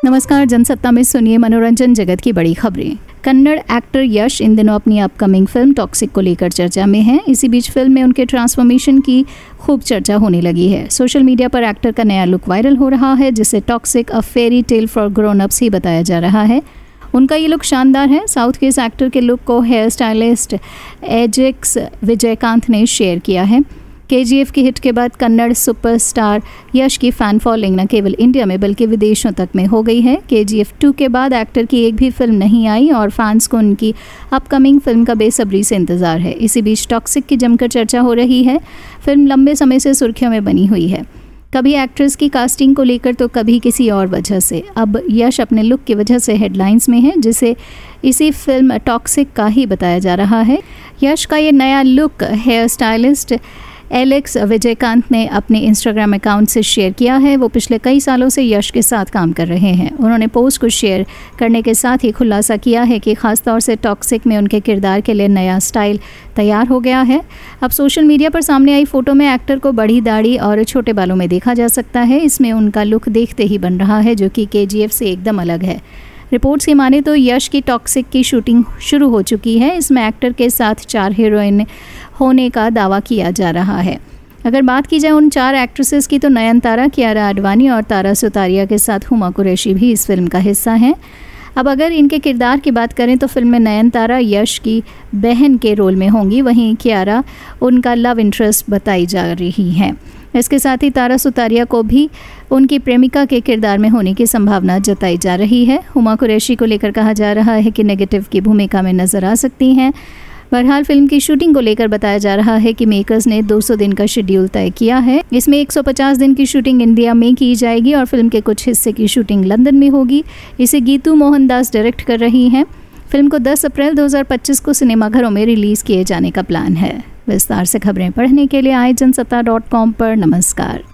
नमस्कार, जनसत्ता में सुनिए मनोरंजन जगत की बड़ी खबरें। कन्नड़ एक्टर यश इन दिनों अपनी अपकमिंग फिल्म टॉक्सिक को लेकर चर्चा में हैं। इसी बीच फिल्म में उनके ट्रांसफॉर्मेशन की खूब चर्चा होने लगी है। सोशल मीडिया पर एक्टर का नया लुक वायरल हो रहा है, जिसे toxic a fairy tale for grown ups ही बताया जा रहा है। उनका ये लुक शानदार है। साउथ के इस एक्टर के लुक को हेयर स्टाइलिस्ट एजेक्स विजयकांत ने शेयर किया है। KGF की हिट के बाद कन्नड़ सुपरस्टार यश की फ़ैन फॉलोइंग न केवल इंडिया में बल्कि विदेशों तक में हो गई है। KGF 2 के बाद एक्टर की एक भी फिल्म नहीं आई और फैंस को उनकी अपकमिंग फिल्म का बेसब्री से इंतज़ार है। इसी बीच टॉक्सिक की जमकर चर्चा हो रही है। फिल्म लंबे समय से सुर्खियों में बनी हुई है, कभी एक्ट्रेस की कास्टिंग को लेकर तो कभी किसी और वजह से। अब यश अपने लुक की वजह से हेडलाइंस में है, जिसे इसी फिल्म टॉक्सिक का ही बताया जा रहा है। यश का ये नया look hair stylist Alex Vijaykant ने अपने इंस्टाग्राम अकाउंट से शेयर किया है। वो पिछले कई सालों से यश के साथ काम कर रहे हैं। उन्होंने पोस्ट को शेयर करने के साथ ही खुलासा किया है कि ख़ासतौर से टॉक्सिक में उनके किरदार के लिए नया स्टाइल तैयार हो गया है। अब सोशल मीडिया पर सामने आई फ़ोटो में एक्टर को बड़ी दाढ़ी और छोटे बालों में देखा जा सकता है। इसमें उनका लुक देखते ही बन रहा है, जो कि KGF से एकदम अलग है। रिपोर्ट्स की माने तो यश की टॉक्सिक की शूटिंग शुरू हो चुकी है। इसमें एक्टर के साथ 4 हीरोइन होने का दावा किया जा रहा है। अगर बात की जाए उन 4 एक्ट्रेसेस की तो नयनतारा, कियारा आडवाणी और तारा सुतारिया के साथ हुमा कुरैशी भी इस फिल्म का हिस्सा हैं। अब अगर इनके किरदार की बात करें तो फिल्म में नयनतारा यश की बहन के रोल में होंगी, वहीं कियारा उनका लव इंटरेस्ट बताई जा रही हैं। इसके साथ ही तारा सुतारिया को भी उनकी प्रेमिका के किरदार में होने की संभावना जताई जा रही है। हुमा कुरैशी को लेकर कहा जा रहा है कि नेगेटिव की भूमिका में नजर आ सकती हैं। बहरहाल फिल्म की शूटिंग को लेकर बताया जा रहा है कि मेकर्स ने 200 दिन का शेड्यूल तय किया है। इसमें 150 दिन की शूटिंग इंडिया में की जाएगी और फिल्म के कुछ हिस्से की शूटिंग लंदन में होगी। इसे गीतू मोहनदास डायरेक्ट कर रही हैं। फिल्म को 10 अप्रैल 2025 को सिनेमाघरों में रिलीज़ किए जाने का प्लान है। विस्तार से खबरें पढ़ने के लिए आए जनसत्ता.com पर। नमस्कार।